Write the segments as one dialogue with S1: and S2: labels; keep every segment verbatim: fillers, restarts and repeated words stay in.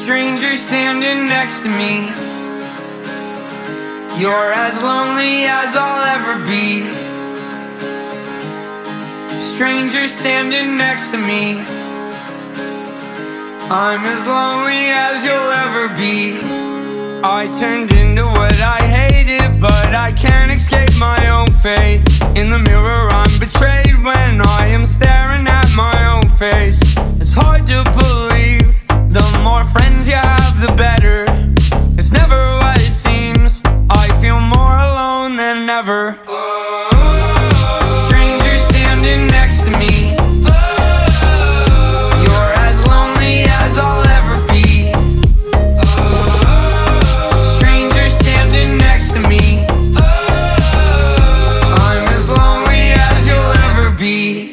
S1: stranger standing next to me. You're as lonely as I'll ever be. Stranger standing next to me. I'm as lonely as you'll ever be. I turned into what I hated, but I can't escape my own fate. In the mirror I'm betrayed when I am staring at my own face. It's hard to believe, the more friends you have the better. It's never what it seems, I feel more alone than ever. Stranger standing next to me. You're as lonely as I'll ever be. Stranger standing next to me. I'm as lonely as you'll ever be.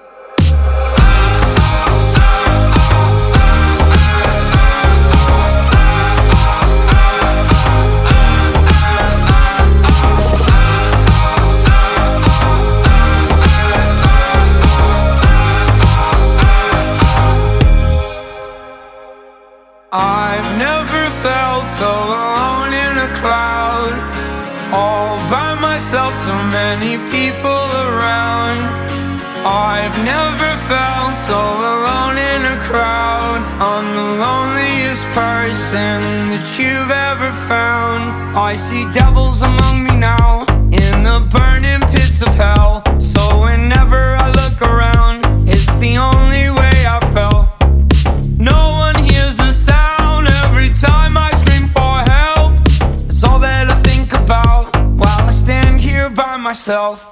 S1: I've never felt so alone in a crowd, all by myself, so many people around. I've never felt so alone in a crowd. I'm the loneliest person that you've ever found. I see devils among me now, in the burning pits of hell. So whenever I look around, it's the only way I felt. No one hears the sound every time I scream for help. It's all that I think about while I stand here by myself.